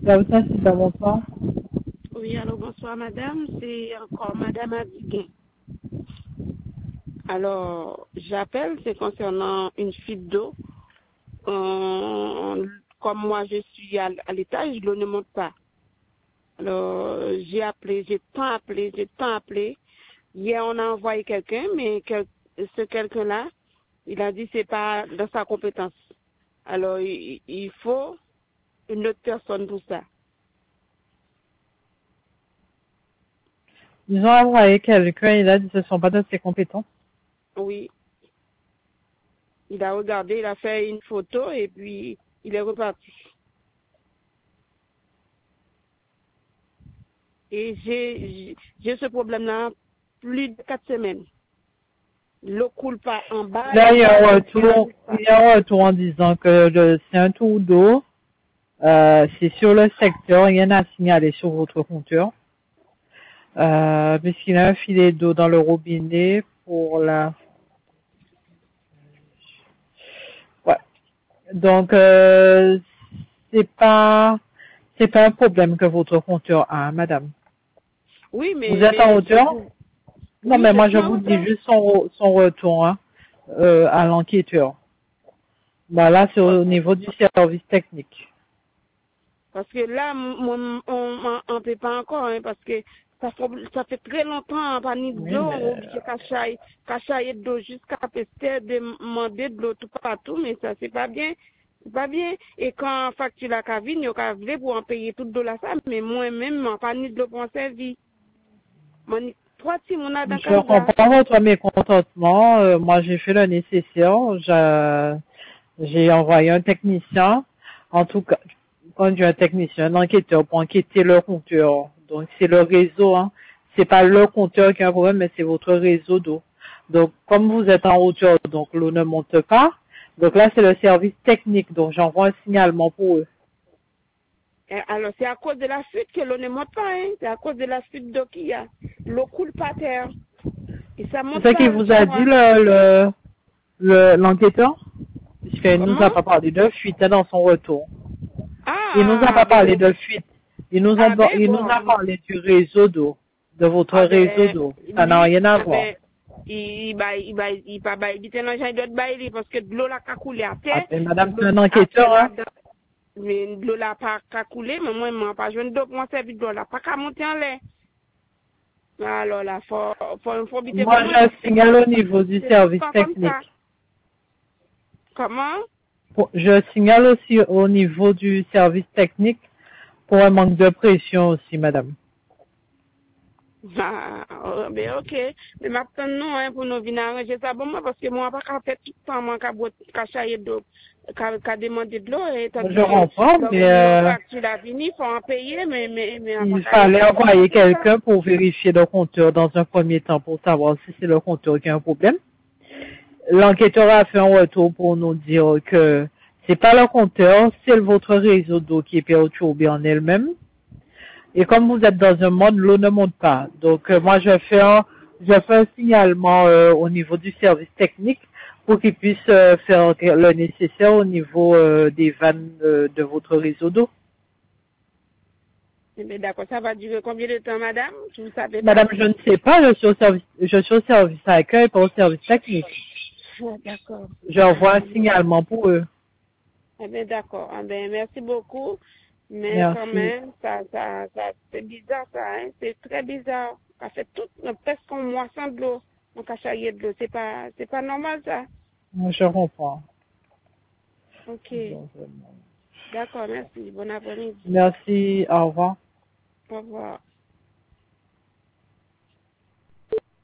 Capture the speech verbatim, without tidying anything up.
Là aussi, c'est dans mon temps. Oui, alors bonsoir madame, c'est encore madame Adiguin. Alors, j'appelle, c'est concernant une fuite d'eau. Euh, comme moi je suis à, à l'étage, l'eau ne monte pas. Alors, j'ai appelé, j'ai tant appelé, j'ai tant appelé. Hier, on a envoyé quelqu'un, mais quel- ce quelqu'un-là, il a dit que c'est pas dans sa compétence. Alors, il, il faut une autre personne pour ça. Ils ont envoyé quelqu'un, il a dit que ce ne sont pas de ses compétences. Oui. Il a regardé, il a fait une photo et puis il est reparti. Et j'ai j'ai ce problème-là plus de quatre semaines. L'eau coule pas en bas Là, et il y a moi, un je retour, n'arrive il pas. y a un retour en disant que le- c'est un tour d'eau. Euh, c'est sur le secteur, rien à signaler sur votre compteur. Euh, puisqu'il y a un filet d'eau dans le robinet pour la... Ouais. Donc, euh, c'est pas, c'est pas un problème que votre compteur a, madame. Oui, Vous mais, êtes en mais je hauteur? vous... Non, Oui, mais je moi, suis je en vous dis hauteur. juste son, son retour, hein, euh, à l'enquêteur. Bah là, c'est au niveau du service technique. Parce que là, mon- on ne peut pas encore, hein, parce que ça fait, ça fait très longtemps, pas ni de Oui, l'eau, on est mais obligé de cachailler de l'eau jusqu'à pester, demander de l'eau tout partout, mais ça, c'est pas bien. C'est pas bien. Et quand facture la cabine, il y a voulu pour en payer toute de la ça, mais moi-même, je pas ni de l'eau pour en servir. Moi, ni trois petits, mon a dans je casa. comprends votre mécontentement. Euh, moi, j'ai fait le nécessaire. Je- J'ai envoyé un technicien. En tout cas, quand j'ai un technicien, un enquêteur pour enquêter le compteur. Donc, c'est le réseau, hein. C'est pas le compteur qui a un problème, mais c'est votre réseau d'eau. Donc, comme vous êtes en hauteur, donc l'eau ne monte pas. Donc là, c'est le service technique. Donc, j'envoie un signalement pour eux. Et alors, c'est à cause de la fuite que l'eau ne monte pas, hein. C'est à cause de la fuite d'eau qu'il y a. L'eau coule par terre. Et ça C'est monte ça qu'il pas vous chez a dit moi. le, le, le- l'enquêteur? Puisqu'il nous a Comment? pas parlé de fuite hein, dans son retour. Il nous a Ah, pas ben, parlé de fuite. Il nous a, ah ben il nous a bon. parlé du réseau d'eau, de votre Ah réseau ben, d'eau. Ça n'a lui, rien à ah voir. ben, il, il, ba- il, ba- il, pas ba- il était dans le genre d'autres bails, parce que de l'eau là a coulé à terre, Après, madame, de c'est l'eau un a fait enquêteur, hein. là-dedans. Mais de l'eau là pas qu'à couler, mais moi, moi, pas joué d'eau pour moi, servir de l'eau là, pas qu'à monter en l'air. Alors là, faut, faut, faut éviter Moi, pour moi, je parce que signale au niveau du c'est tout le service temps comme ça. technique. Comment? Pour- Je signale aussi au niveau du service technique pour un manque de pression aussi, madame. Ah, oh, ben ok. Mais maintenant, non, hein, pour nous venir arranger ça pour moi, parce que moi, pas qu'à faire tout le temps, moi, qu'à boire- qu'à chailler d'eau, qu'à qu'à demander de l'eau, et Je tandis que, comprends, comme mais on dit, on euh, facture la fini, il faut en payer, mais, mais, mais, on va il pas qu'à fallait faire ça, envoyer c'est ça. quelqu'un pour vérifier le compteur dans un premier temps pour savoir si c'est le compteur qui a un problème. L'enquêteur a fait un retour pour nous dire que c'est pas le compteur, c'est votre réseau d'eau qui est perturbé en elle-même. Et comme vous êtes dans un monde, l'eau ne monte pas. Donc euh, moi, je fais un, je fais un signalement euh, au niveau du service technique pour qu'ils puissent euh, faire le nécessaire au niveau euh, des vannes euh, de votre réseau d'eau. Eh bien, d'accord, ça va durer combien de temps, madame? Vous ne savez pas? Madame, je ne sais pas, je suis au service, je suis au service accueil, pas au service technique. Ah, d'accord. J'envoie un signalement pour eux. Eh bien, d'accord. Eh bien, merci beaucoup. Mais quand Merci. même, ça, ça, ça, c'est bizarre, ça, hein. C'est très bizarre. Ça fait tout, presque un mois sans de l'eau. On a chaillé de l'eau. C'est pas, c'est pas normal, ça. Je comprends. Ok. D'accord, merci. Bon après-midi. Merci, au revoir. Au revoir.